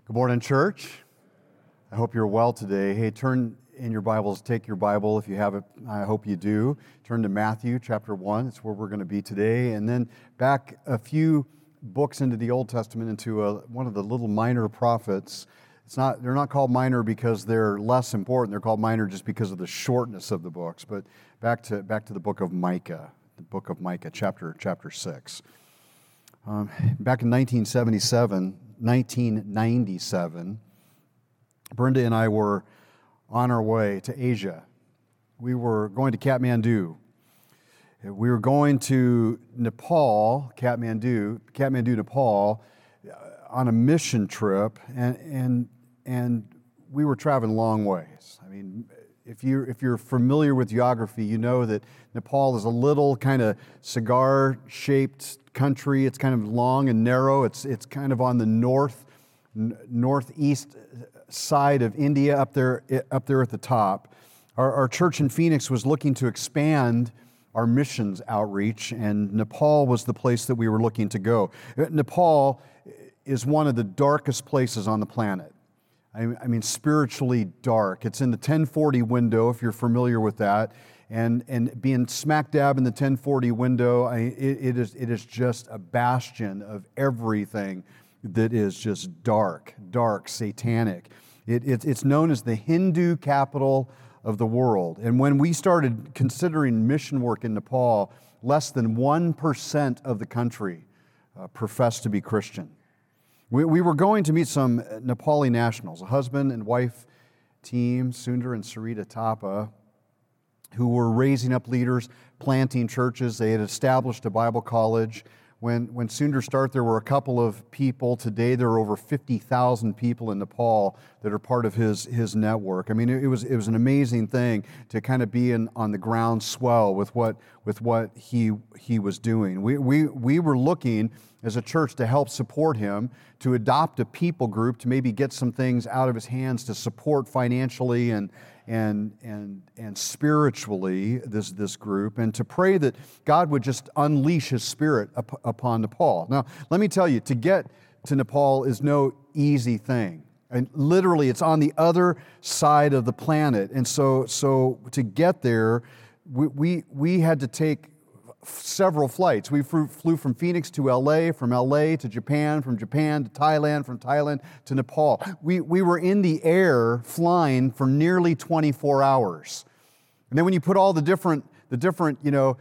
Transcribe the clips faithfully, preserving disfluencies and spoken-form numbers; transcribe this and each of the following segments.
Good morning, church. I hope you're well today. Hey, turn in your Bibles, take your Bible if you have it. I hope you do. Turn to Matthew chapter one. It's where we're going to be today. And then back a few books into the Old Testament, into a, one of the little minor prophets. It's not, they're not called minor because they're less important. They're called minor just because of the shortness of the books. But back to back to the book of Micah, the book of Micah, chapter chapter six. Um, back in nineteen seventy-seven, nineteen ninety-seven, Brenda and I were on our way to Asia. We were going to Kathmandu. We were going to Nepal, Kathmandu, Kathmandu, Nepal, on a mission trip, and and and we were traveling long ways. I mean, if you if you're familiar with geography, you know that Nepal is a little kind of cigar-shaped country. It's kind of long and narrow. It's it's kind of on the north n- northeast side of India, up there up there at the top. Our, our church in Phoenix was looking to expand our missions outreach, and Nepal was the place that we were looking to go. Nepal is one of the darkest places on the planet. I, I mean, spiritually dark. It's in the ten forty window, if you're familiar with that. And and being smack dab in the ten forty window, I, it, it is it is just a bastion of everything that is just dark, dark, satanic. It, it, it's known as the Hindu capital of the world. And when we started considering mission work in Nepal, less than one percent of the country uh, professed to be Christian. We, we were going to meet some Nepali nationals, a husband and wife team, Sundar and Sarita Thapa, who were raising up leaders, planting churches. They had established a Bible college. When, when Sundar started, there were a couple of people. Today, there are over fifty thousand people in Nepal that are part of his, his network. I mean, it, it was it was an amazing thing to kind of be in, on the ground swell with what with what he he was doing. We we we were looking as a church to help support him, to adopt a people group, to maybe get some things out of his hands to support financially and and and and spiritually this this group, and to pray that God would just unleash His Spirit up, upon Nepal. Now, let me tell you, to get to Nepal is no easy thing. And literally, it's on the other side of the planet. And so, so to get there, we we, we had to take several flights. We flew from Phoenix to L A, from L A to Japan, from Japan to Thailand, from Thailand to Nepal. We we were in the air flying for nearly twenty-four hours. And then when you put all the different the different, you know,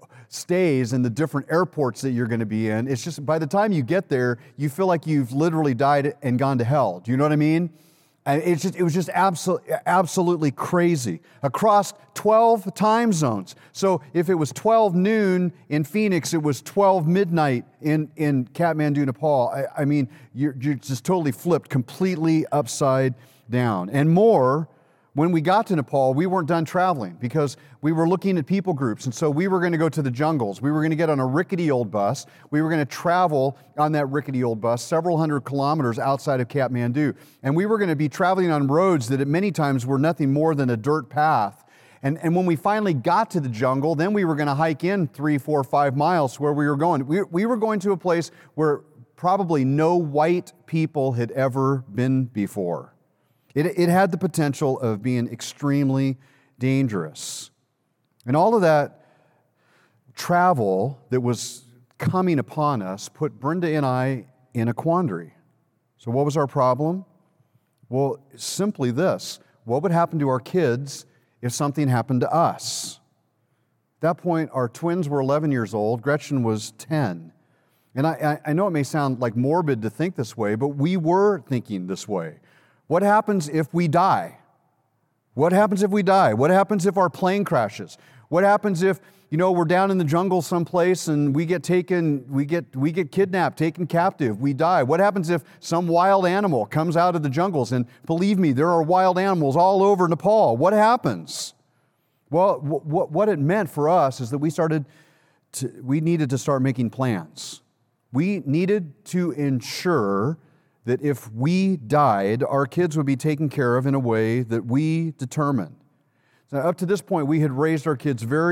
stays in the different airports that you're going to be in, it's just by the time you get there, you feel like you've literally died and gone to hell. Do you know what I mean? And it's just, it was just absolutely, absolutely crazy. Across twelve time zones. So if it was twelve noon in Phoenix, it was twelve midnight in, in Kathmandu, Nepal. I, I mean, you're, you're just totally flipped, completely upside down. And more, when we got to Nepal, we weren't done traveling because we were looking at people groups. And so we were going to go to the jungles. We were going to get on a rickety old bus. We were going to travel on that rickety old bus several hundred kilometers outside of Kathmandu. And we were going to be traveling on roads that at many times were nothing more than a dirt path. And, and when we finally got to the jungle, then we were going to hike in three, four, five miles to where we were going. We, we were going to a place where probably no white people had ever been before. It, it had the potential of being extremely dangerous. And all of that travel that was coming upon us put Brenda and I in a quandary. So what was our problem? Well, simply this. What would happen to our kids if something happened to us? At that point, our twins were eleven years old. Gretchen was ten. And I, I know it may sound like morbid to think this way, but we were thinking this way. What happens if we die? What happens if we die? What happens if our plane crashes? What happens if, you know, we're down in the jungle someplace and we get taken, we get we get kidnapped, taken captive, we die? What happens if some wild animal comes out of the jungles? And believe me, there are wild animals all over Nepal. What happens? Well, what what it meant for us is that we started to, we needed to start making plans. We needed to ensure that if we died, our kids would be taken care of in a way that we determined. So up to this point, we had raised our kids very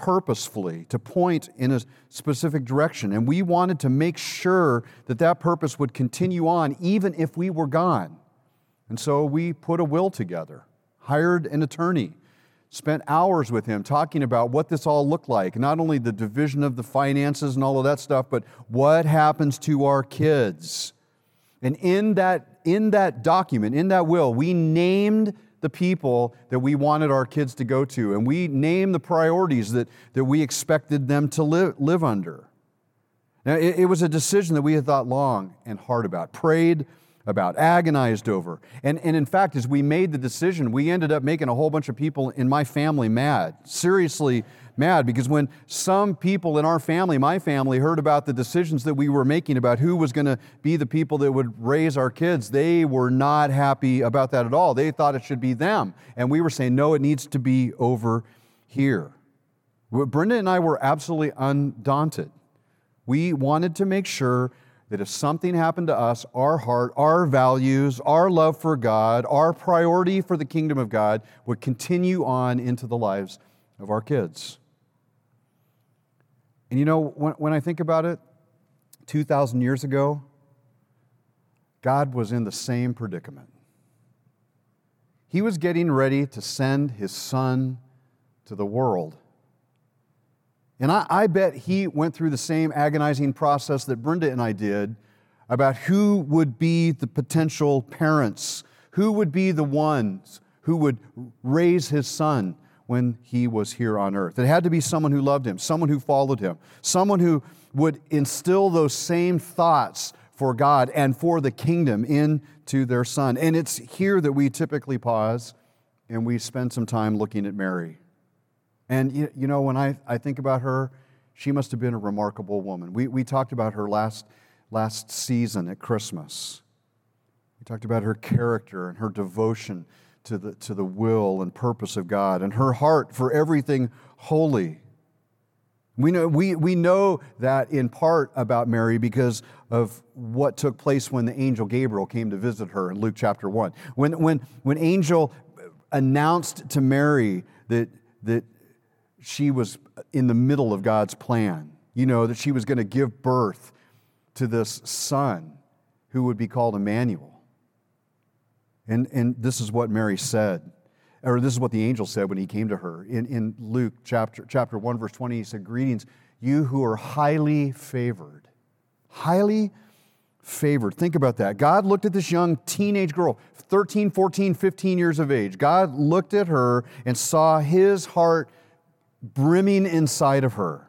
purposefully to point in a specific direction. And we wanted to make sure that that purpose would continue on even if we were gone. And so we put a will together, hired an attorney, spent hours with him talking about what this all looked like, not only the division of the finances and all of that stuff, but what happens to our kids. And in that, in that document, in that will, we named the people that we wanted our kids to go to, and we named the priorities that, that we expected them to live, live under. Now, it, it was a decision that we had thought long and hard about, prayed about, agonized over. And, and in fact, as we made the decision, we ended up making a whole bunch of people in my family mad, seriously mad, because when some people in our family, my family, heard about the decisions that we were making about who was going to be the people that would raise our kids, they were not happy about that at all. They thought it should be them. And we were saying, no, it needs to be over here. Brenda and I were absolutely undaunted. We wanted to make sure that if something happened to us, our heart, our values, our love for God, our priority for the kingdom of God would continue on into the lives of our kids. And you know, when, when I think about it, two thousand years ago, God was in the same predicament. He was getting ready to send His Son to the world. And I, I bet He went through the same agonizing process that Brenda and I did about who would be the potential parents, who would be the ones who would raise His Son when He was here on earth. It had to be someone who loved Him, someone who followed Him, someone who would instill those same thoughts for God and for the kingdom into their Son. And it's here that we typically pause and we spend some time looking at Mary. And you, you know, when I, I think about her, she must have been a remarkable woman. We, we talked about her last, last season at Christmas. We talked about her character and her devotion to the, to the will and purpose of God and her heart for everything holy. We know, we, we know that in part about Mary because of what took place when the angel Gabriel came to visit her in Luke chapter one. When, when, when angel announced to Mary that, that she was in the middle of God's plan, you know, that she was going to give birth to this son who would be called Emmanuel. And, and this is what Mary said, or this is what the angel said when he came to her. In, in Luke chapter, chapter one, verse twenty, he said, "Greetings, you who are highly favored." Highly favored. Think about that. God looked at this young teenage girl, thirteen, fourteen, fifteen years of age. God looked at her and saw His heart brimming inside of her.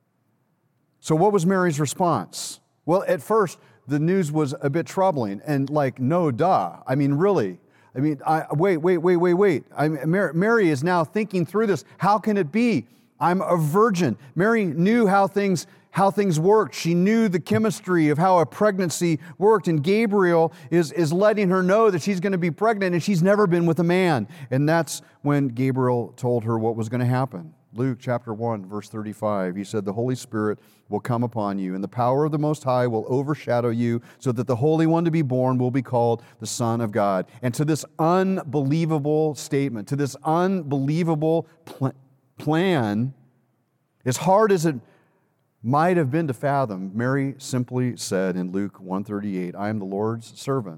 So what was Mary's response? Well, at first, the news was a bit troubling and like, no, duh. I mean, really. I mean, I, wait, wait, wait, wait, wait. I mean, Mary, Mary is now thinking through this. How can it be? I'm a virgin. Mary knew how things how things worked. She knew the chemistry of how a pregnancy worked. And Gabriel is, is letting her know that she's going to be pregnant and she's never been with a man. And that's when Gabriel told her what was going to happen. Luke chapter one, verse thirty-five, he said, "The Holy Spirit will come upon you, and the power of the Most High will overshadow you, so that the Holy One to be born will be called the Son of God." And to this unbelievable statement, to this unbelievable pl- plan, as hard as it might have been to fathom, Mary simply said in Luke one thirty-eight, "I am the Lord's servant.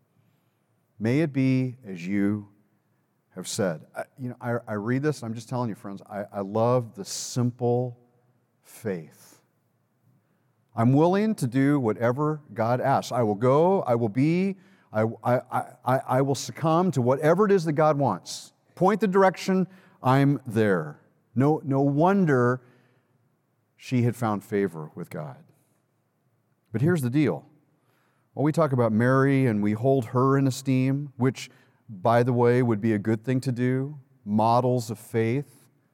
May it be as you have said." I, you know, I, I read this, and I'm just telling you, friends, I, I love the simple faith. I'm willing to do whatever God asks. I will go, I will be, I, I, I, I will succumb to whatever it is that God wants. Point the direction, I'm there. No, no wonder she had found favor with God. But here's the deal. When we talk about Mary and we hold her in esteem, which, by the way, would be a good thing to do, models of faith,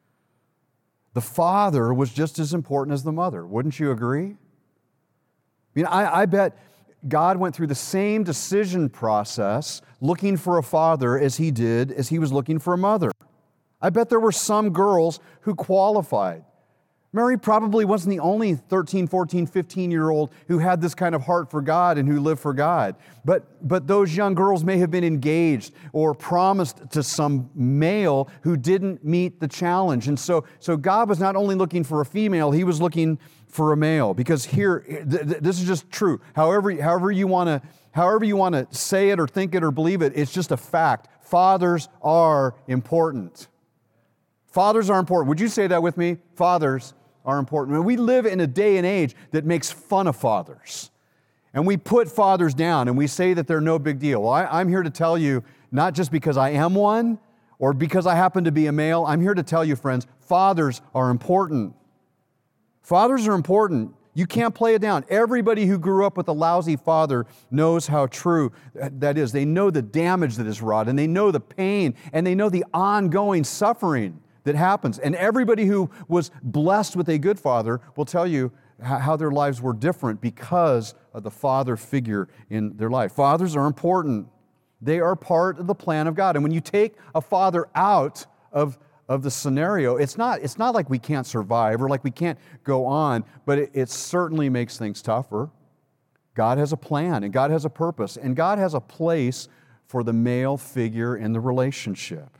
the father was just as important as the mother. Wouldn't you agree? I mean, I, I bet God went through the same decision process looking for a father as He did as He was looking for a mother. I bet there were some girls who qualified Mary probably wasn't the only thirteen, fourteen, fifteen-year-old who had this kind of heart for God and who lived for God. But, but those young girls may have been engaged or promised to some male who didn't meet the challenge. And so, so God was not only looking for a female, he was looking for a male. Because here, th- th- this is just true. However, however you want to however you want to say it or think it or believe it, it's just a fact. Fathers are important. Fathers are important. Would you say that with me? Fathers are important. We live in a day and age that makes fun of fathers. And we put fathers down and we say that they're no big deal. Well, I, I'm here to tell you, not just because I am one or because I happen to be a male, I'm here to tell you, friends, fathers are important. Fathers are important. You can't play it down. Everybody who grew up with a lousy father knows how true that is. They know the damage that is wrought, and they know the pain, and they know the ongoing suffering that happens. And everybody who was blessed with a good father will tell you how their lives were different because of the father figure in their life. Fathers are important. They are part of the plan of God. And when you take a father out of, of the scenario, it's not, it's not like we can't survive or like we can't go on, but it, it certainly makes things tougher. God has a plan, and God has a purpose, and God has a place for the male figure in the relationship.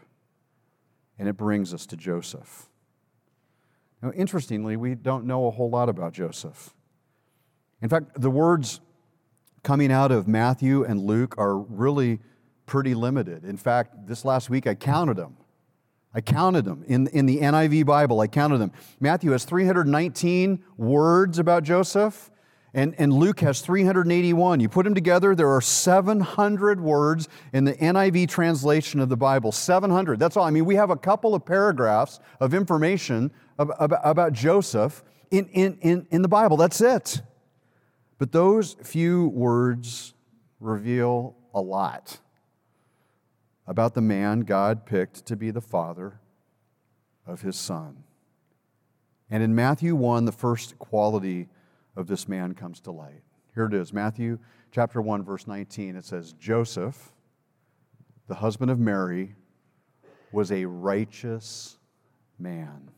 And it brings us to Joseph. Now, interestingly, we don't know a whole lot about Joseph. In fact, the words coming out of Matthew and Luke are really pretty limited. In fact, this last week I counted them. I counted them. In, in the N I V Bible, I counted them. Matthew has three hundred nineteen words about Joseph, and, and Luke has three hundred eighty-one. You put them together, there are seven hundred words in the N I V translation of the Bible. seven hundred. That's all. I mean, we have a couple of paragraphs of information about, about Joseph in, in, in, in the Bible. That's it. But those few words reveal a lot about the man God picked to be the father of his son. And in Matthew one, the first quality of this man comes to light. Here it is, Matthew chapter one, verse nineteen. It says, Joseph, the husband of Mary, was a righteous man.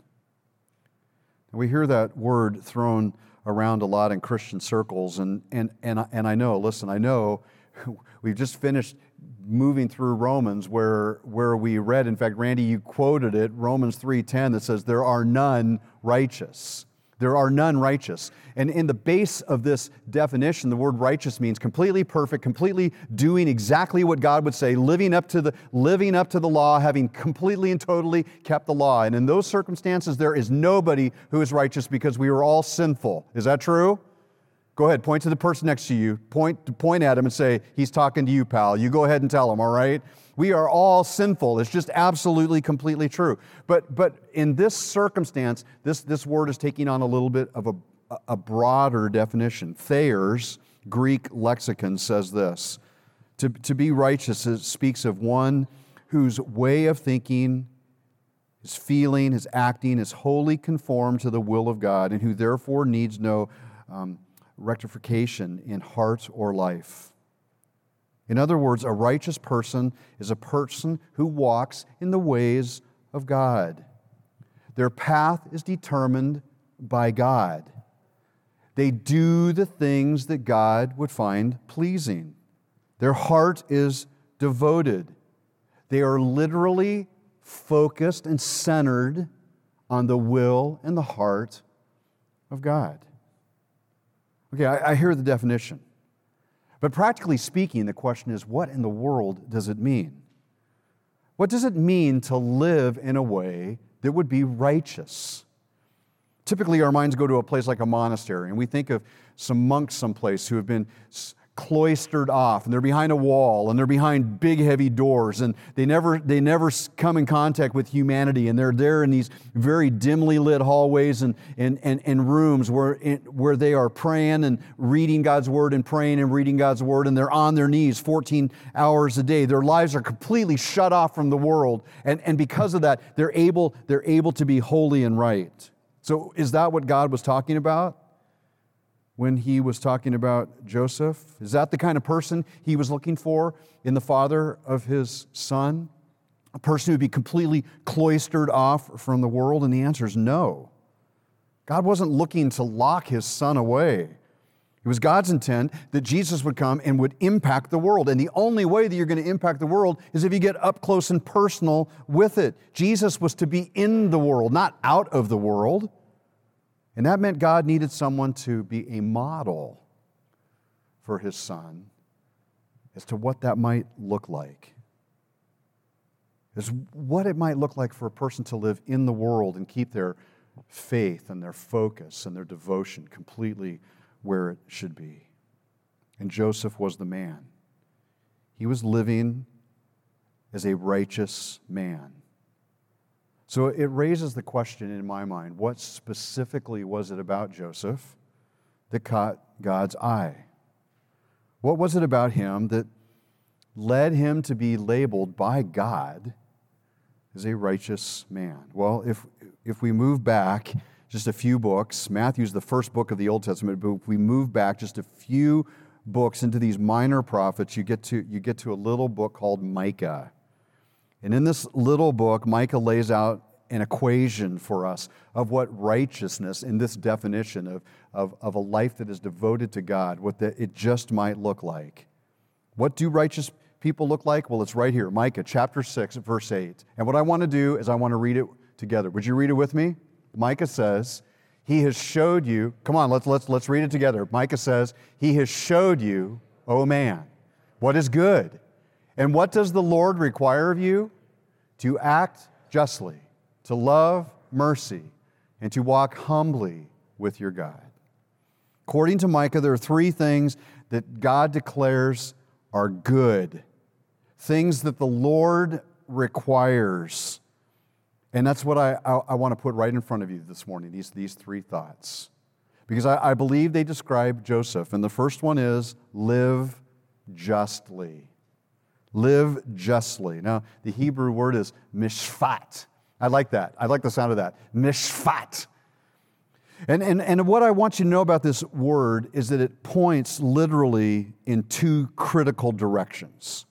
And we hear that word thrown around a lot in Christian circles, and, and, and, and I know, listen, I know we've just finished moving through Romans where, where we read, in fact, Randy, you quoted it, Romans three ten, that says, there are none righteous. There are none righteous. And in the base of this definition, the word righteous means completely perfect, completely doing exactly what God would say, living up to the, living up to the law, having completely and totally kept the law. And in those circumstances, there is nobody who is righteous because we are all sinful. Is that true? Go ahead, point to the person next to you. Point, point at him and say, he's talking to you, pal. You go ahead and tell him, all right? We are all sinful. It's just absolutely, completely true. But, but in this circumstance, this, this word is taking on a little bit of a, a broader definition. Thayer's Greek lexicon says this: to, to be righteous, it speaks of one whose way of thinking, his feeling, his acting is wholly conformed to the will of God, and who therefore needs no um, rectification in heart or life. In other words, a righteous person is a person who walks in the ways of God. Their path is determined by God. They do the things that God would find pleasing. Their heart is devoted. They are literally focused and centered on the will and the heart of God. Okay, I, I hear the definition. But practically speaking, the question is, what in the world does it mean? What does it mean to live in a way that would be righteous? Typically, our minds go to a place like a monastery, and we think of some monks someplace who have been cloistered off, and they're behind a wall, and they're behind big, heavy doors, and they never they never come in contact with humanity, and they're there in these very dimly lit hallways and, and, and, and rooms where, where they are praying and reading God's Word and praying and reading God's Word, and they're on their knees fourteen hours a day. Their lives are completely shut off from the world, and, and because of that, they're able, they're able to be holy and right. So is that what God was talking about when he was talking about Joseph? Is that the kind of person he was looking for in the father of his son? A person who would be completely cloistered off from the world? And the answer is no. God wasn't looking to lock his son away. It was God's intent that Jesus would come and would impact the world. And the only way that you're going to impact the world is if you get up close and personal with it. Jesus was to be in the world, not out of the world. And that meant God needed someone to be a model for his son as to what that might look like. As what it might look like for a person to live in the world and keep their faith and their focus and their devotion completely where it should be. And Joseph was the man. He was living as a righteous man. So it raises the question in my mind, what specifically was it about Joseph that caught God's eye? What was it about him that led him to be labeled by God as a righteous man? Well, if if we move back just a few books, Matthew's the first book of the Old Testament, but if we move back just a few books into these minor prophets, you get to you get to a little book called Micah. And in this little book, Micah lays out an equation for us of what righteousness, in this definition of, of, of a life that is devoted to God, what the, it just might look like. What do righteous people look like? Well, it's right here, Micah chapter six, verse eight. And what I want to do is I want to read it together. Would you read it with me? Micah says, He has showed you, come on, let's, let's, let's read it together. Micah says, He has showed you, O man, what is good. And what does the Lord require of you? To act justly, to love mercy, and to walk humbly with your God. According to Micah, there are three things that God declares are good, things that the Lord requires. And that's what I, I, I want to put right in front of you this morning, these, these three thoughts. Because I, I believe they describe Joseph. And the first one is live justly. Live justly. Now, the Hebrew word is mishpat. I like that. I like the sound of that. Mishpat. And, and, and what I want you to know about this word is that it points literally in two critical directions.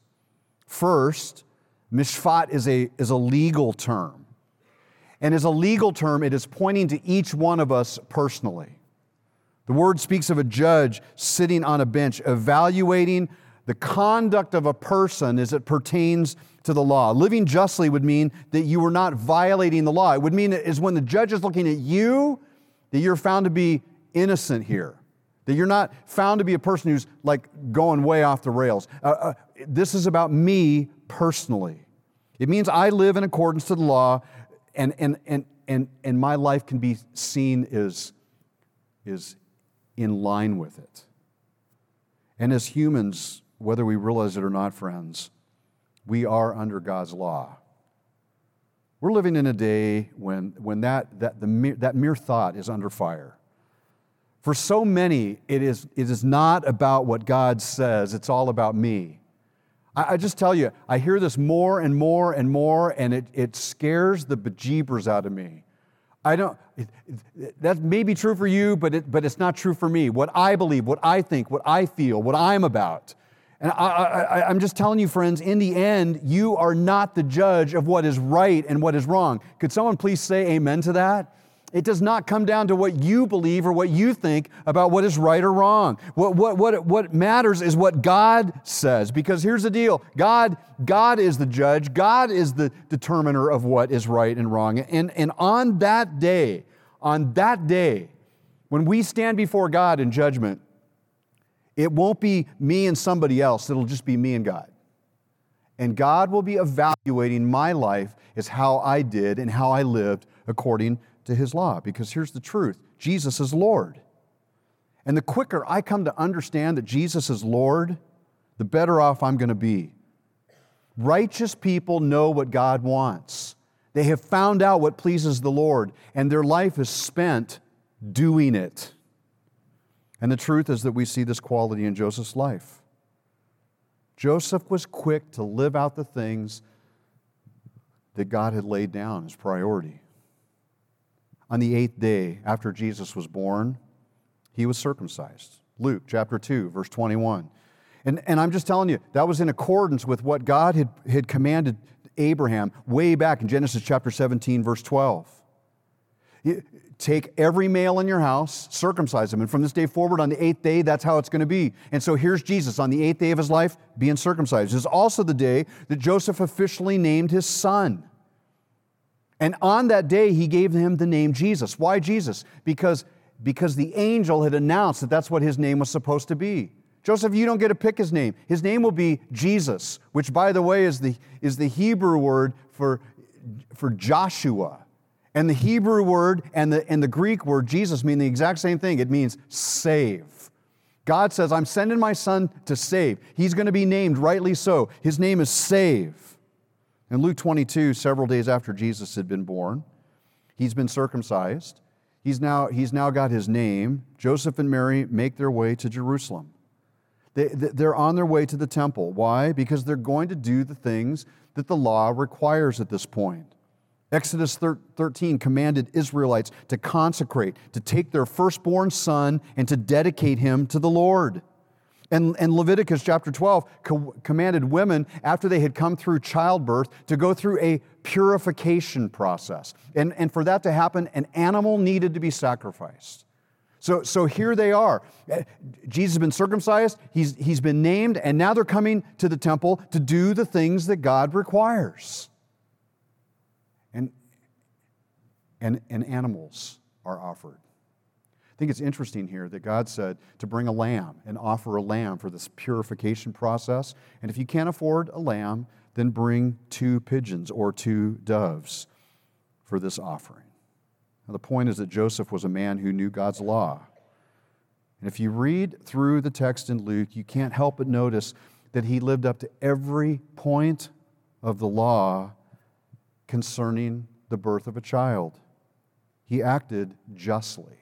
First, mishpat is a, is a legal term. And as a legal term, it is pointing to each one of us personally. The word speaks of a judge sitting on a bench, evaluating the conduct of a person as it pertains to the law. Living justly would mean that you were not violating the law. It would mean that is when the judge is looking at you, that you're found to be innocent here. That you're not found to be a person who's like going way off the rails. Uh, uh, this is about me personally. It means I live in accordance to the law, and and and and and my life can be seen as is in line with it. And as humans, whether we realize it or not, friends, we are under God's law. We're living in a day when, when that, that, the mere, that mere thought is under fire. For so many, it is, it is not about what God says, it's all about me. I, I just tell you, I hear this more and more and more, and it, it scares the bejeebers out of me. I don't, it, it, that may be true for you, but, it, but it's not true for me. What I believe, what I think, what I feel, what I'm about. And I, I, I'm just telling you, friends, in the end, you are not the judge of what is right and what is wrong. Could someone please say amen to that? It does not come down to what you believe or what you think about what is right or wrong. What, what, what, what matters is what God says. Because here's the deal. God, God is the judge. God is the determiner of what is right and wrong. And, and on that day, on that day, when we stand before God in judgment, it won't be me and somebody else. It'll just be me and God. And God will be evaluating my life as how I did and how I lived according to His law. Because here's the truth. Jesus is Lord. And the quicker I come to understand that Jesus is Lord, the better off I'm going to be. Righteous people know what God wants. They have found out what pleases the Lord, and their life is spent doing it. And the truth is that we see this quality in Joseph's life. Joseph was quick to live out the things that God had laid down as priority. On the eighth day after Jesus was born, He was circumcised. Luke chapter two, verse twenty-one. And, and I'm just telling you, that was in accordance with what God had, had commanded Abraham way back in Genesis chapter seventeen, verse twelve. Take every male in your house, circumcise him. And from this day forward, on the eighth day, that's how it's going to be. And so here's Jesus on the eighth day of his life being circumcised. This is also the day that Joseph officially named his son. And on that day, he gave him the name Jesus. Why Jesus? Because, because the angel had announced that that's what his name was supposed to be. Joseph, you don't get to pick his name. His name will be Jesus, which, by the way, is the, is the Hebrew word for, for Joshua. And the Hebrew word and the, and the Greek word Jesus mean the exact same thing. It means save. God says, I'm sending my son to save. He's going to be named rightly so. His name is Save. In Luke twenty-two, several days after Jesus had been born, he's been circumcised. He's now, he's now got his name. Joseph and Mary make their way to Jerusalem. They, they're on their way to the temple. Why? Because they're going to do the things that the law requires at this point. Exodus thirteen commanded Israelites to consecrate, to take their firstborn son and to dedicate him to the Lord. And, and Leviticus chapter twelve co- commanded women, after they had come through childbirth, to go through a purification process. And, and for that to happen, an animal needed to be sacrificed. So, so here they are. Jesus has been circumcised, he's, he's been named, and now they're coming to the temple to do the things that God requires. And, and, and animals are offered. I think it's interesting here that God said to bring a lamb and offer a lamb for this purification process. And if you can't afford a lamb, then bring two pigeons or two doves for this offering. Now, the point is that Joseph was a man who knew God's law. And if you read through the text in Luke, you can't help but notice that he lived up to every point of the law concerning the birth of a child. He acted justly.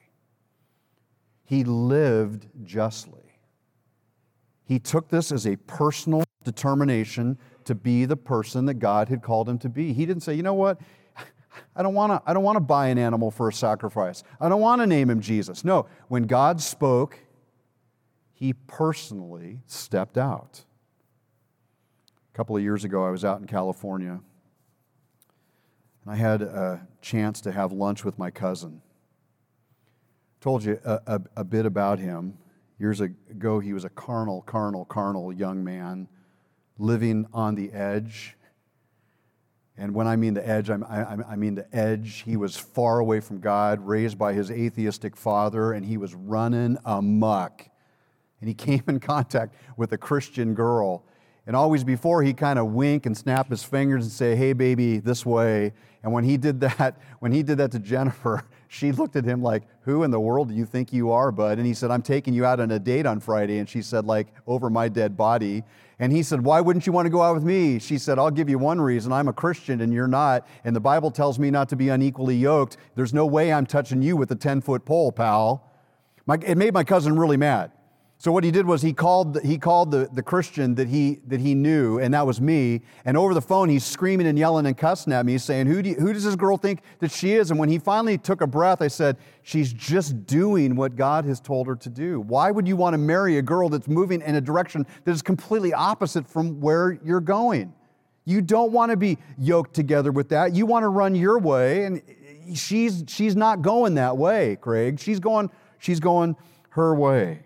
He lived justly. He took this as a personal determination to be the person that God had called him to be. He didn't say, you know what, I don't want to I don't want to buy an animal for a sacrifice. I don't want to name him Jesus. No, when God spoke, he personally stepped out. A couple of years ago, I was out in California. I had a chance to have lunch with my cousin. Told you a, a, a bit about him. Years ago, he was a carnal, carnal, carnal young man living on the edge. And when I mean the edge, I'm, I, I mean the edge. He was far away from God, raised by his atheistic father, and he was running amok. And he came in contact with a Christian girl. And always before, he kind of wink and snap his fingers and say, hey, baby, this way. And when he did that, when he did that to Jennifer, she looked at him like, who in the world do you think you are, bud? And he said, I'm taking you out on a date on Friday. And she said, like, over my dead body. And he said, why wouldn't you want to go out with me? She said, I'll give you one reason. I'm a Christian and you're not. And the Bible tells me not to be unequally yoked. There's no way I'm touching you with a ten-foot pole, pal. My, it made my cousin really mad. So what he did was he called he called the, the Christian that he that he knew, and that was me. And over the phone, he's screaming and yelling and cussing at me, saying, who, do you, who does this girl think that she is? And when he finally took a breath, I said, she's just doing what God has told her to do. Why would you want to marry a girl that's moving in a direction that is completely opposite from where you're going? You don't want to be yoked together with that. You want to run your way, and she's she's not going that way, Craig. She's going she's going her way.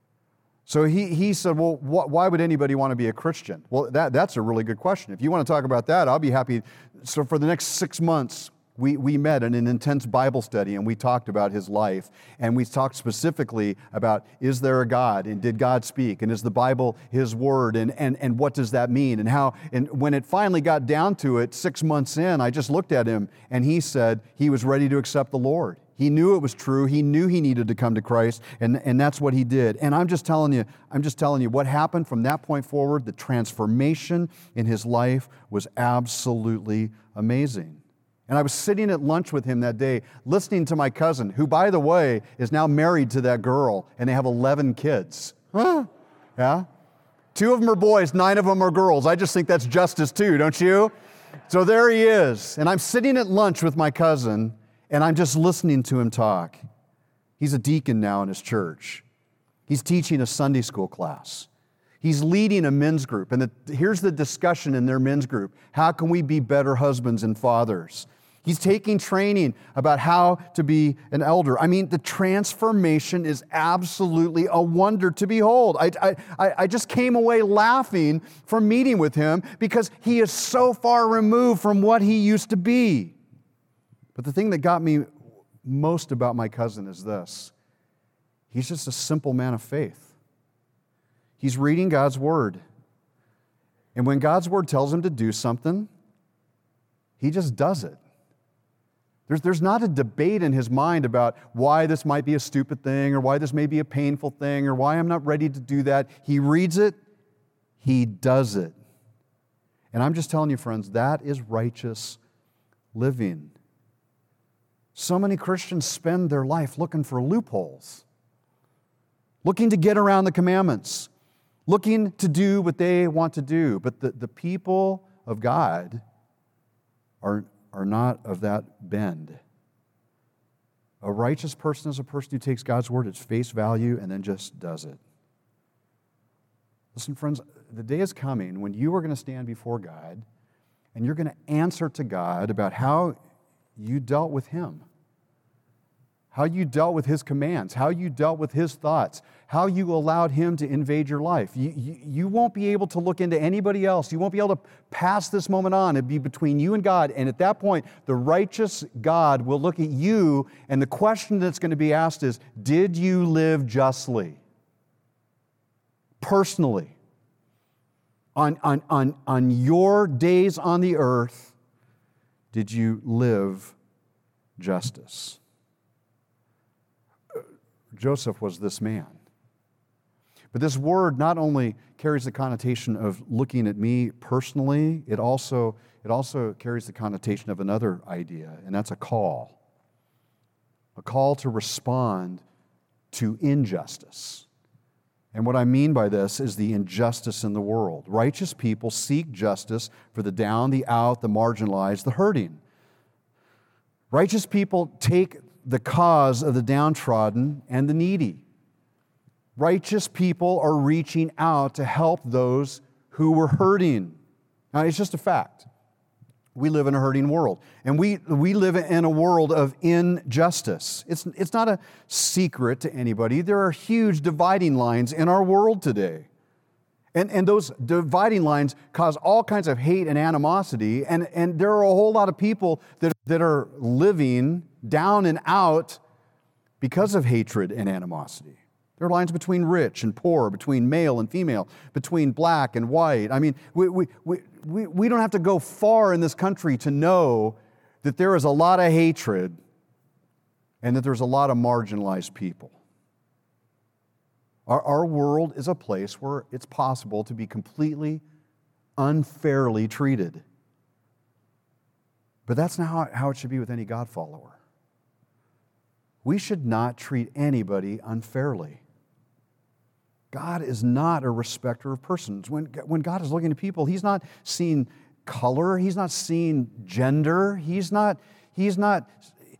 So he, he said, well, wh- why would anybody want to be a Christian? Well, that, that's a really good question. If you want to talk about that, I'll be happy. So for the next six months, we, we met in an intense Bible study, and we talked about his life. And we talked specifically about, is there a God? And did God speak? And is the Bible his word? And, and, and what does that mean? And how? And when it finally got down to it, six months in, I just looked at him, and he said he was ready to accept the Lord. He knew it was true. He knew he needed to come to Christ, and, and that's what he did. And I'm just telling you, I'm just telling you what happened from that point forward. The transformation in his life was absolutely amazing. And I was sitting at lunch with him that day, listening to my cousin, who, by the way, is now married to that girl, and they have eleven kids. Huh? Yeah? Two of them are boys, nine of them are girls. I just think that's justice too, don't you? So there he is. And I'm sitting at lunch with my cousin, and I'm just listening to him talk. He's a deacon now in his church. He's teaching a Sunday school class. He's leading a men's group. And the, here's the discussion in their men's group. How can we be better husbands and fathers? He's taking training about how to be an elder. I mean, the transformation is absolutely a wonder to behold. I, I, I just came away laughing from meeting with him because he is so far removed from what he used to be. But the thing that got me most about my cousin is this. He's just a simple man of faith. He's reading God's Word. And when God's Word tells him to do something, he just does it. There's, there's not a debate in his mind about why this might be a stupid thing or why this may be a painful thing or why I'm not ready to do that. He reads it, he does it. And I'm just telling you, friends, that is righteous living. So many Christians spend their life looking for loopholes, looking to get around the commandments, looking to do what they want to do. But the, the people of God are are not of that bend. A righteous person is a person who takes God's Word at face value and then just does it. Listen, friends, the day is coming when you are going to stand before God and you're going to answer to God about how you dealt with Him, how you dealt with His commands, how you dealt with His thoughts, how you allowed Him to invade your life. You, you, you won't be able to look into anybody else. You won't be able to pass this moment on. It'd be between you and God. And at that point, the righteous God will look at you, and the question that's going to be asked is, did you live justly? Personally. On, on, on, on your days on the earth, did you live justice? Joseph was this man. But this word not only carries the connotation of looking at me personally, it also, it also carries the connotation of another idea, and that's a call. A call to respond to injustice. And what I mean by this is the injustice in the world. Righteous people seek justice for the down, the out, the marginalized, the hurting. Righteous people take the cause of the downtrodden and the needy. Righteous people are reaching out to help those who were hurting. Now, it's just a fact. We live in a hurting world. And we, we live in a world of injustice. It's, it's not a secret to anybody. There are huge dividing lines in our world today. And, and those dividing lines cause all kinds of hate and animosity. And, and there are a whole lot of people that, that are living down and out because of hatred and animosity. There are lines between rich and poor, between male and female, between black and white. I mean, we, we, we, we, we don't have to go far in this country to know that there is a lot of hatred and that there's a lot of marginalized people. Our, our world is a place where it's possible to be completely unfairly treated. But that's not how, how it should be with any God follower. We should not treat anybody unfairly. God is not a respecter of persons. When, when God is looking at people, He's not seeing color, He's not seeing gender, He's not, He's not,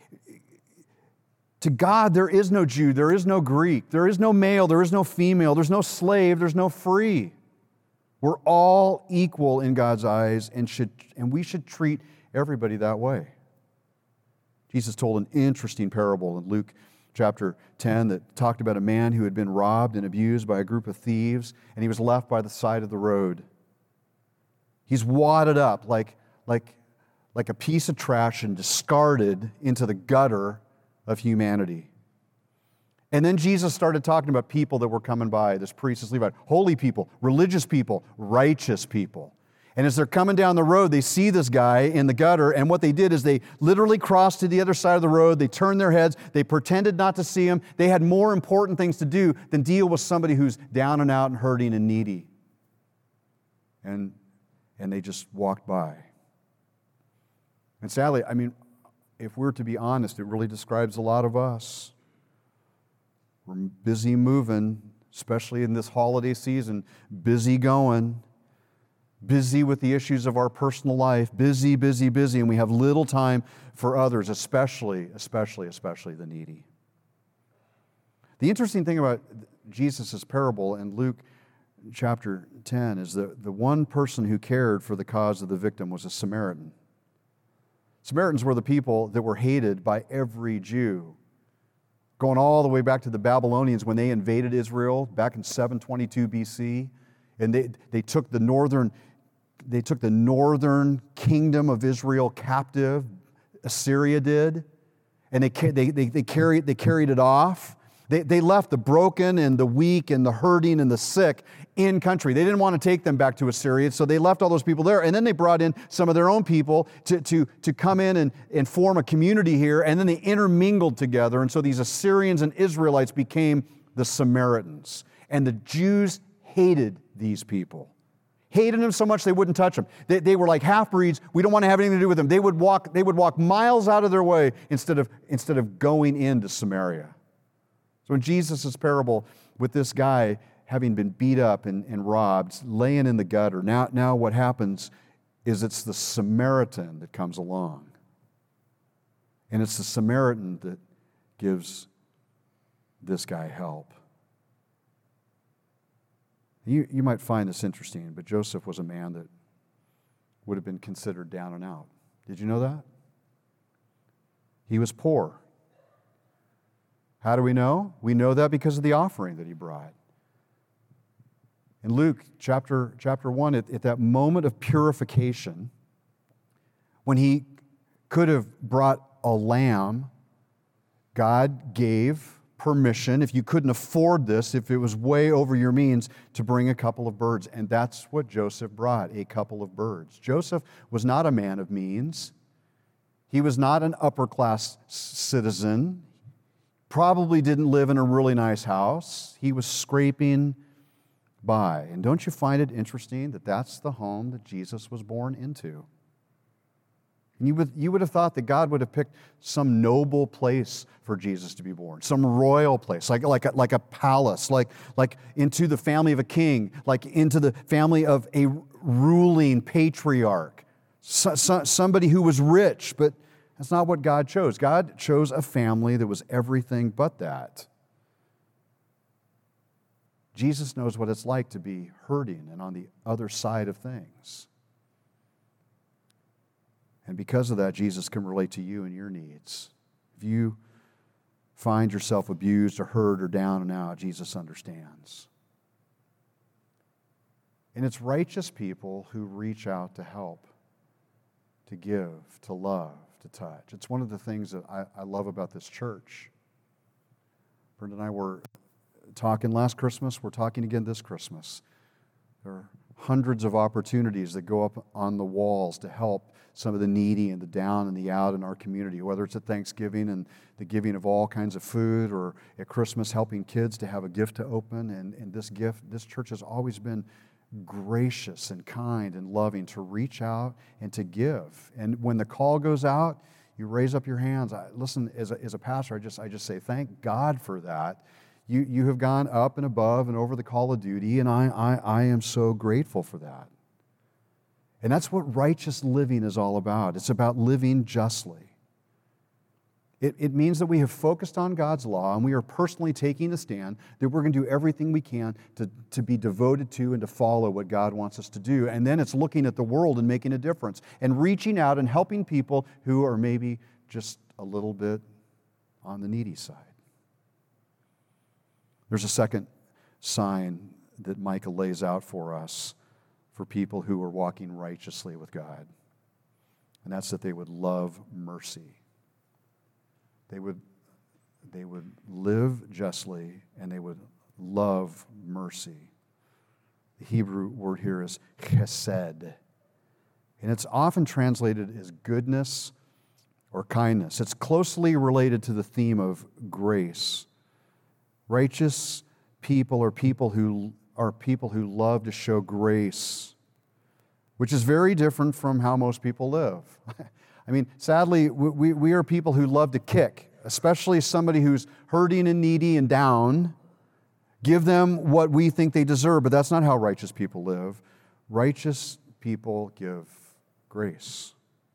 to God there is no Jew, there is no Greek, there is no male, there is no female, there's no slave, there's no free. We're all equal in God's eyes and should and we should treat everybody that way. Jesus told an interesting parable in Luke chapter ten that talked about a man who had been robbed and abused by a group of thieves, and he was left by the side of the road. He's wadded up like, like, like a piece of trash and discarded into the gutter of humanity. And then Jesus started talking about people that were coming by, this priest, this Levite, holy people, religious people, righteous people. And as they're coming down the road, they see this guy in the gutter, and what they did is they literally crossed to the other side of the road, they turned their heads, they pretended not to see him. They had more important things to do than deal with somebody who's down and out and hurting and needy. And, and they just walked by. And sadly, I mean, if we're to be honest, it really describes a lot of us. We're busy moving, especially in this holiday season, busy going. Busy with the issues of our personal life, busy, busy, busy, and we have little time for others, especially, especially, especially the needy. The interesting thing about Jesus' parable in Luke chapter ten is that the one person who cared for the cause of the victim was a Samaritan. Samaritans were the people that were hated by every Jew. Going all the way back to the Babylonians when they invaded Israel back in seven twenty-two B C, and they, they took the northern they took the northern kingdom of Israel captive. Assyria did, and they they they, they carried they carried it off. They, they left the broken and the weak and the hurting and the sick in country. They didn't want to take them back to Assyria, so they left all those people there. And then they brought in some of their own people to, to, to come in and, and form a community here, and then they intermingled together. And so these Assyrians and Israelites became the Samaritans. And the Jews hated these people. Hated them so much they wouldn't touch them. They, they were like half-breeds. We don't want to have anything to do with them. They would walk, they would walk miles out of their way instead of, instead of going into Samaria. So in Jesus' parable with this guy having been beat up and, and robbed, laying in the gutter, now, now what happens is it's the Samaritan that comes along. And it's the Samaritan that gives this guy help. You, you might find this interesting, but Joseph was a man that would have been considered down and out. Did you know that? He was poor. How do we know? We know that because of the offering that he brought. In Luke chapter, chapter one, at, at that moment of purification, when he could have brought a lamb, God gave permission, if you couldn't afford this, if it was way over your means, to bring a couple of birds. And that's what Joseph brought, a couple of birds. Joseph was not a man of means. He was not an upper-class citizen. Probably didn't live in a really nice house. He was scraping by. And don't you find it interesting that that's the home that Jesus was born into? And you would, you would have thought that God would have picked some noble place for Jesus to be born, some royal place, like, like, a, like a palace, like, like into the family of a king, like into the family of a ruling patriarch, so, so, somebody who was rich, but that's not what God chose. God chose a family that was everything but that. Jesus knows what it's like to be hurting and on the other side of things. And because of that, Jesus can relate to you and your needs. If you find yourself abused or hurt or down and out, Jesus understands. And it's righteous people who reach out to help, to give, to love, to touch. It's one of the things that I, I love about this church. Brenda and I were talking last Christmas. We're talking again this Christmas. There are hundreds of opportunities that go up on the walls to help some of the needy and the down and the out in our community, whether it's at Thanksgiving and the giving of all kinds of food, or at Christmas helping kids to have a gift to open. And, and this gift, this church has always been gracious and kind and loving to reach out and to give. And when the call goes out, you raise up your hands. I, listen, as a, as a pastor, I just I just say thank God for that. You you have gone up and above and over the call of duty, and I I, I am so grateful for that. And that's what righteous living is all about. It's about living justly. It, it means that we have focused on God's law, and we are personally taking a stand that we're going to do everything we can to, to be devoted to and to follow what God wants us to do. And then it's looking at the world and making a difference and reaching out and helping people who are maybe just a little bit on the needy side. There's a second sign that Micah lays out for us for people who are walking righteously with God, and that's that they would love mercy. They would, they would live justly, and they would love mercy. The Hebrew word here is chesed, and it's often translated as goodness or kindness. It's closely related to the theme of grace. Righteous people are people who are people who love to show grace, which is very different from how most people live. I mean, sadly, we, we are people who love to kick, especially somebody who's hurting and needy and down. Give them what we think they deserve, but that's not how righteous people live. Righteous people give grace.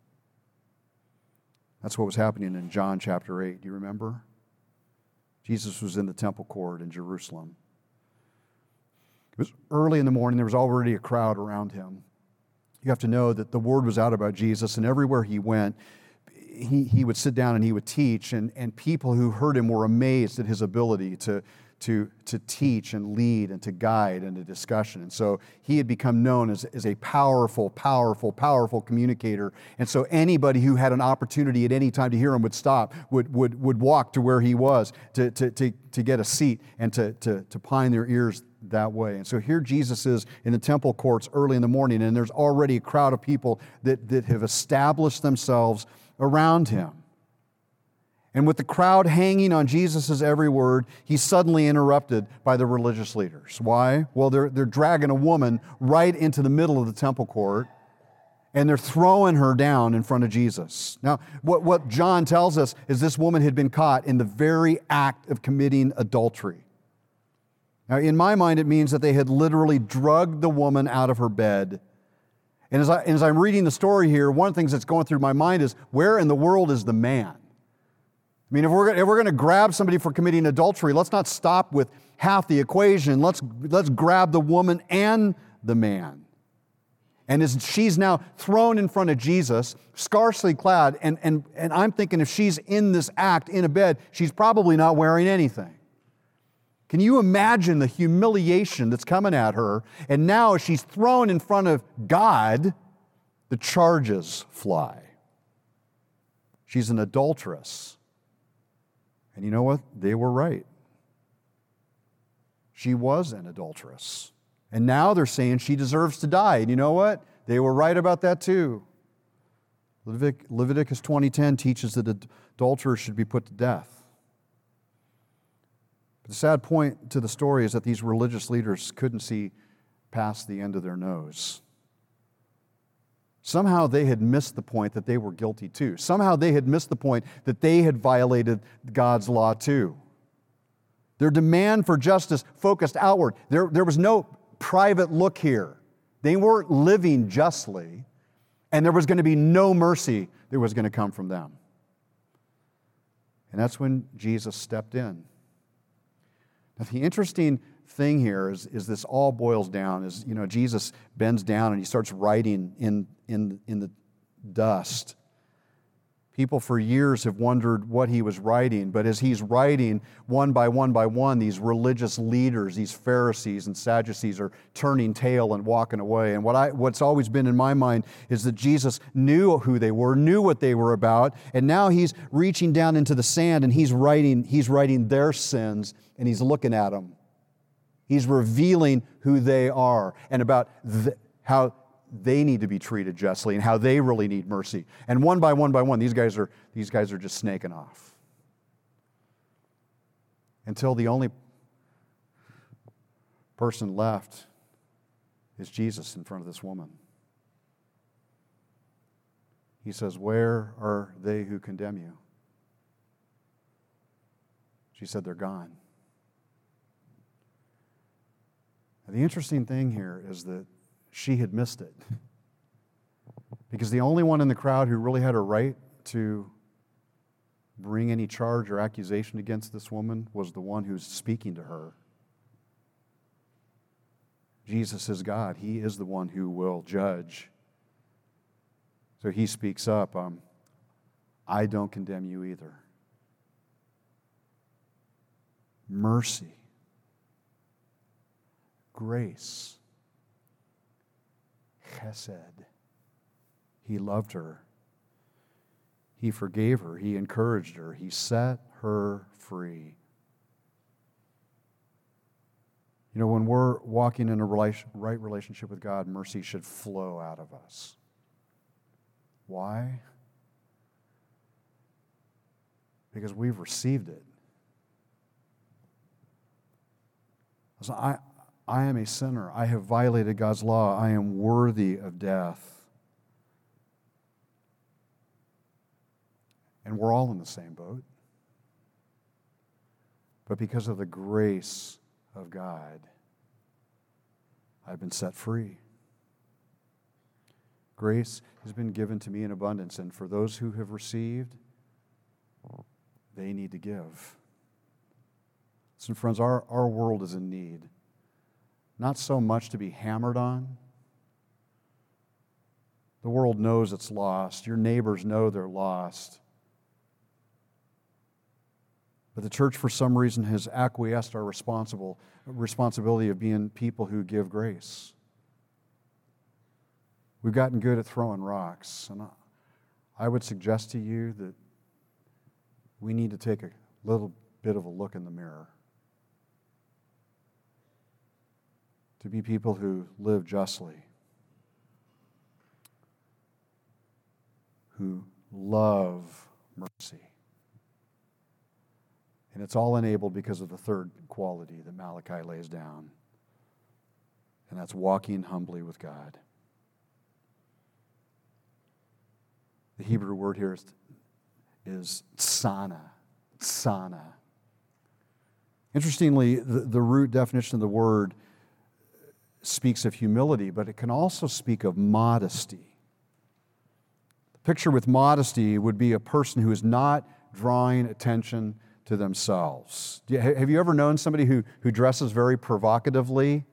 That's what was happening in John chapter eight. Do you remember? Jesus was in the temple court in Jerusalem. It was early in the morning. There was already a crowd around him. You have to know that the word was out about Jesus, and everywhere he went, he, he would sit down and he would teach, and, and people who heard him were amazed at his ability to, to, to teach and lead and to guide in a discussion. And so he had become known as, as a powerful, powerful, powerful communicator. And so anybody who had an opportunity at any time to hear him would stop, would, would, would walk to where he was to, to, to, to get a seat and to, to, to pine their ears that way. And so here Jesus is in the temple courts early in the morning, and there's already a crowd of people that, that have established themselves around him. And with the crowd hanging on Jesus' every word, he's suddenly interrupted by the religious leaders. Why? Well, they're, they're dragging a woman right into the middle of the temple court, and they're throwing her down in front of Jesus. Now, what, what John tells us is this woman had been caught in the very act of committing adultery. Now, in my mind, it means that they had literally drugged the woman out of her bed. And as, I, as I'm reading the story here, one of the things that's going through my mind is, where in the world is the man? I mean, if we're, if we're going to grab somebody for committing adultery, let's not stop with half the equation. Let's, let's grab the woman and the man. And as she's now thrown in front of Jesus, scarcely clad, and, and, and I'm thinking if she's in this act in a bed, she's probably not wearing anything. Can you imagine the humiliation that's coming at her? And now as she's thrown in front of God, the charges fly. She's an adulteress. And you know what? They were right. She was an adulteress. And now they're saying she deserves to die. And you know what? They were right about that too. Levitic- Leviticus twenty ten teaches that adulterers should be put to death. But the sad point to the story is that these religious leaders couldn't see past the end of their nose. Somehow they had missed the point that they were guilty too. Somehow they had missed the point that they had violated God's law too. Their demand for justice focused outward. There, there was no private look here. They weren't living justly, and there was going to be no mercy that was going to come from them. And that's when Jesus stepped in. Now, the interesting thing here is, is this all boils down is, you know, Jesus bends down and he starts writing in, in, in the dust. People for years have wondered what he was writing, but as he's writing, one by one by one, these religious leaders, these Pharisees and Sadducees are turning tail and walking away. And what I, what's always been in my mind is that Jesus knew who they were, knew what they were about, and now he's reaching down into the sand and he's writing, he's writing their sins, and he's looking at them. He's revealing who they are and about th- how they need to be treated justly and how they really need mercy. And one by one by one, these guys are, these guys are just snaking off. Until the only person left is Jesus in front of this woman. He says, "Where are they who condemn you?" She said, "They're gone." And the interesting thing here is that she had missed it. Because the only one in the crowd who really had a right to bring any charge or accusation against this woman was the one who's speaking to her. Jesus is God. He is the one who will judge. So he speaks up, um, "I don't condemn you either." Mercy. Grace. Chesed. He loved her. He forgave her. He encouraged her. He set her free. You know, when we're walking in a relation, right relationship with God, mercy should flow out of us. Why? Because we've received it. So I, I am a sinner. I have violated God's law. I am worthy of death. And we're all in the same boat. But because of the grace of God, I've been set free. Grace has been given to me in abundance, and for those who have received, they need to give. Listen, friends, our, our world is in need. Not so much to be hammered on. The world knows it's lost. Your neighbors know they're lost. But the church, for some reason, has acquiesced our responsible responsibility of being people who give grace. We've gotten good at throwing rocks. And I would suggest to you that we need to take a little bit of a look in the mirror. To be people who live justly, who love mercy. And it's all enabled because of the third quality that Malachi lays down, and that's walking humbly with God. The Hebrew word here is, is tsana, tsana. Interestingly, the, the root definition of the word speaks of humility, but it can also speak of modesty. The picture with modesty would be a person who is not drawing attention to themselves. Have you ever known somebody who, who dresses very provocatively?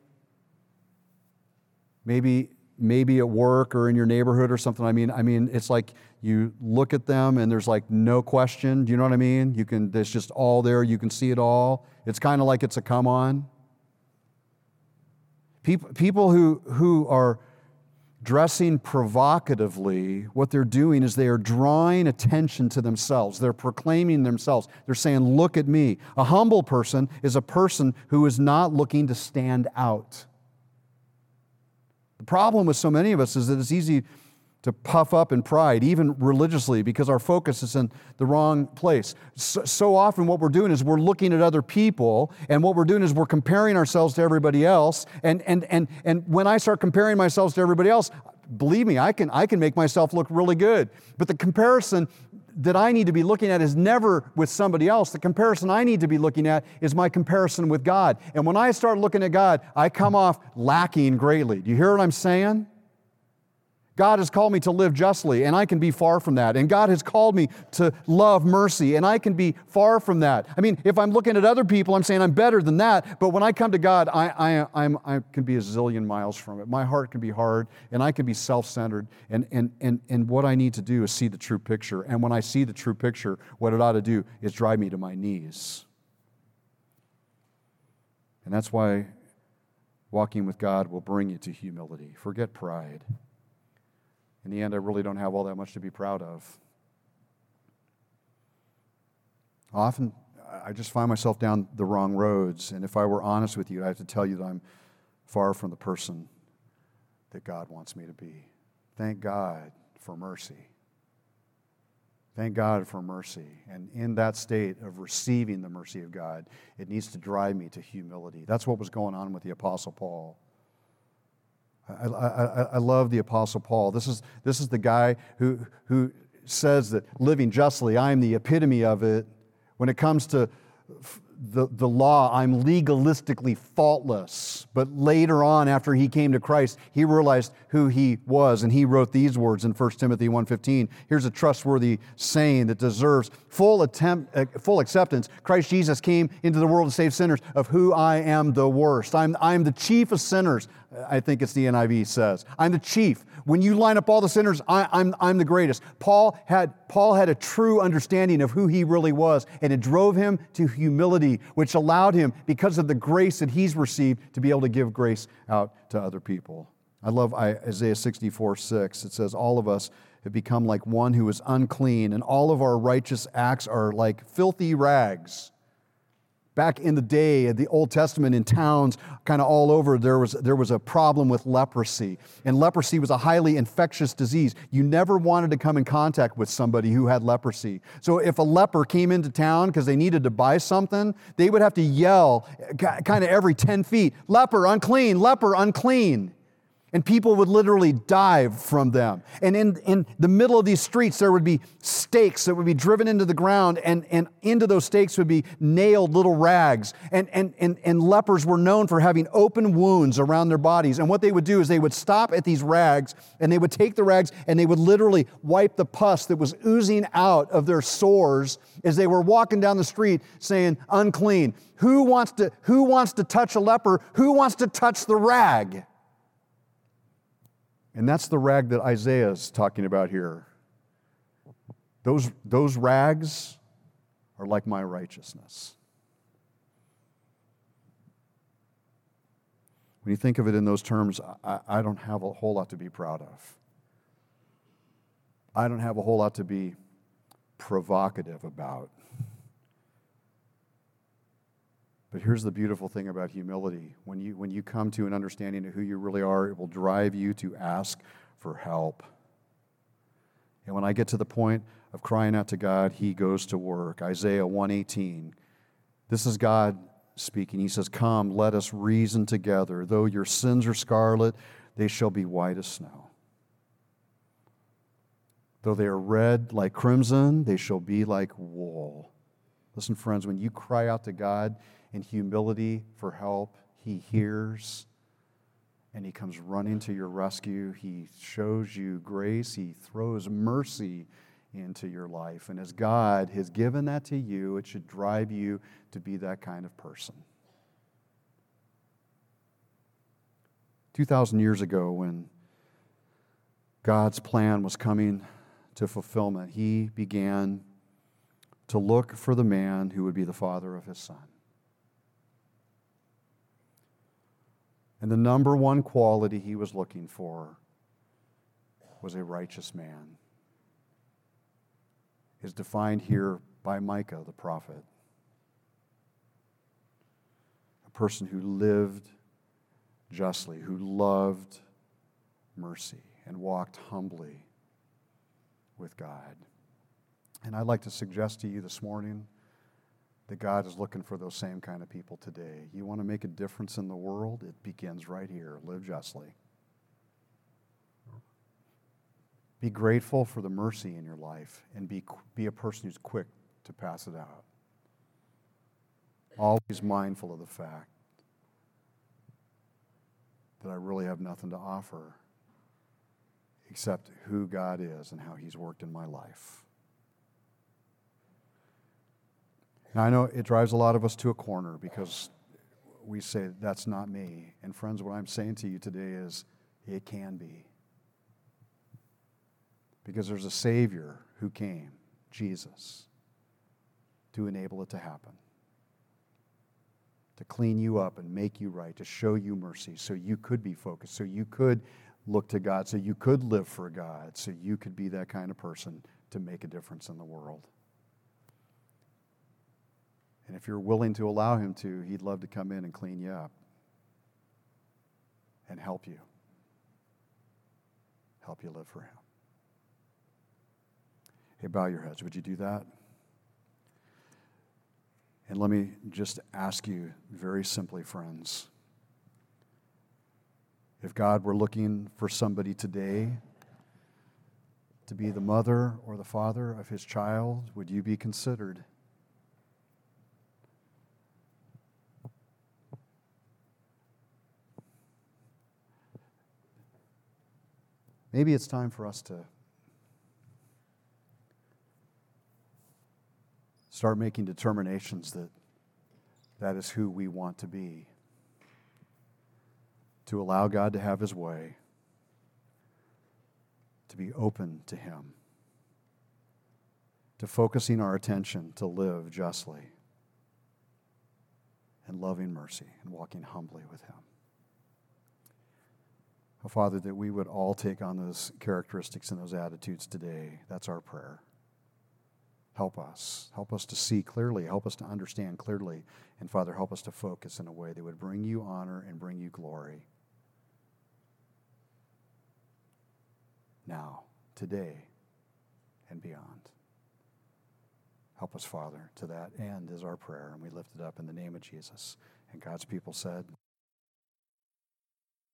Maybe, maybe at work or in your neighborhood or something. I mean, I mean, it's like you look at them and there's like no question. Do you know what I mean? You can, it's just all there. You can see it all. It's kind of like it's a come on. People, people who, who are dressing provocatively, what they're doing is they are drawing attention to themselves. They're proclaiming themselves. They're saying, look at me. A humble person is a person who is not looking to stand out. The problem with so many of us is that it's easy to puff up in pride, even religiously, because our focus is in the wrong place. So, so often what we're doing is we're looking at other people, and what we're doing is we're comparing ourselves to everybody else, and and and and when I start comparing myself to everybody else, believe me, I can I can make myself look really good. But the comparison that I need to be looking at is never with somebody else. The comparison I need to be looking at is my comparison with God. And when I start looking at God, I come off lacking greatly. Do you hear what I'm saying? God has called me to live justly, and I can be far from that. And God has called me to love mercy, and I can be far from that. I mean, if I'm looking at other people, I'm saying I'm better than that. But when I come to God, I, I, I'm, I can be a zillion miles from it. My heart can be hard, and I can be self-centered. And, and, and, and what I need to do is see the true picture. And when I see the true picture, what it ought to do is drive me to my knees. And that's why walking with God will bring you to humility. Forget pride. In the end, I really don't have all that much to be proud of. Often, I just find myself down the wrong roads, and if I were honest with you, I have to tell you that I'm far from the person that God wants me to be. Thank God for mercy. Thank God for mercy. And in that state of receiving the mercy of God, it needs to drive me to humility. That's what was going on with the Apostle Paul. I, I, I love the Apostle Paul. This is, this is the guy who, who says that living justly, I am the epitome of it. When it comes to the, the law, I'm legalistically faultless. But later on, after he came to Christ, he realized who he was, and he wrote these words in First Timothy one fifteen. Here's a trustworthy saying that deserves full, attempt, uh, full acceptance. Christ Jesus came into the world to save sinners, of who I am the worst. I'm, I'm the chief of sinners. I think it's the N I V says. I'm the chief. When you line up all the sinners, I, I'm, I'm the greatest. Paul had, Paul had a true understanding of who he really was, and it drove him to humility, which allowed him, because of the grace that he's received, to be able to give grace out to other people. I love Isaiah sixty-four six. It says, all of us have become like one who is unclean, and all of our righteous acts are like filthy rags. Back in the day, of the Old Testament, in towns kind of all over, there was, there was a problem with leprosy. And leprosy was a highly infectious disease. You never wanted to come in contact with somebody who had leprosy. So if a leper came into town because they needed to buy something, they would have to yell kind of every ten feet, leper, unclean, leper, unclean. And people would literally dive from them. And in, in the middle of these streets, there would be stakes that would be driven into the ground, and, and into those stakes would be nailed little rags. And, and, and, and lepers were known for having open wounds around their bodies. And what they would do is they would stop at these rags, and they would take the rags, and they would literally wipe the pus that was oozing out of their sores as they were walking down the street saying, unclean. Who wants to, who wants to touch a leper? Who wants to touch the rag? And that's the rag that Isaiah is talking about here. Those, those rags are like my righteousness. When you think of it in those terms, I, I don't have a whole lot to be proud of. I don't have a whole lot to be provocative about. But here's the beautiful thing about humility. When you, when you come to an understanding of who you really are, it will drive you to ask for help. And when I get to the point of crying out to God, He goes to work. Isaiah one eighteen. This is God speaking. He says, "Come, let us reason together. Though your sins are scarlet, they shall be white as snow. Though they are red like crimson, they shall be like wool." Listen, friends, when you cry out to God in humility for help, He hears and He comes running to your rescue. He shows you grace. He throws mercy into your life. And as God has given that to you, it should drive you to be that kind of person. two thousand years ago, when God's plan was coming to fulfillment, He began to look for the man who would be the father of His Son. And the number one quality He was looking for was a righteous man. Is defined here by Micah the prophet. A person who lived justly, who loved mercy, and walked humbly with God. And I'd like to suggest to you this morning that God is looking for those same kind of people today. You want to make a difference in the world? It begins right here. Live justly. Be grateful for the mercy in your life and be, be a person who's quick to pass it out. Always mindful of the fact that I really have nothing to offer except who God is and how He's worked in my life. Now, I know it drives a lot of us to a corner because we say, that's not me. And friends, what I'm saying to you today is, it can be. Because there's a Savior who came, Jesus, to enable it to happen. To clean you up and make you right, to show you mercy so you could be focused, so you could look to God, so you could live for God, so you could be that kind of person to make a difference in the world. And if you're willing to allow Him to, He'd love to come in and clean you up and help you. Help you live for Him. Hey, bow your heads. Would you do that? And let me just ask you very simply, friends. If God were looking for somebody today to be the mother or the father of His child, would you be considered? Maybe it's time for us to start making determinations that that is who we want to be. To allow God to have His way. To be open to Him. To focusing our attention to live justly. And loving mercy and walking humbly with Him. Oh, Father, that we would all take on those characteristics and those attitudes today. That's our prayer. Help us. Help us to see clearly. Help us to understand clearly. And Father, help us to focus in a way that would bring you honor and bring you glory. Now, today, and beyond. Help us, Father, to that end is our prayer. And we lift it up in the name of Jesus. And God's people said,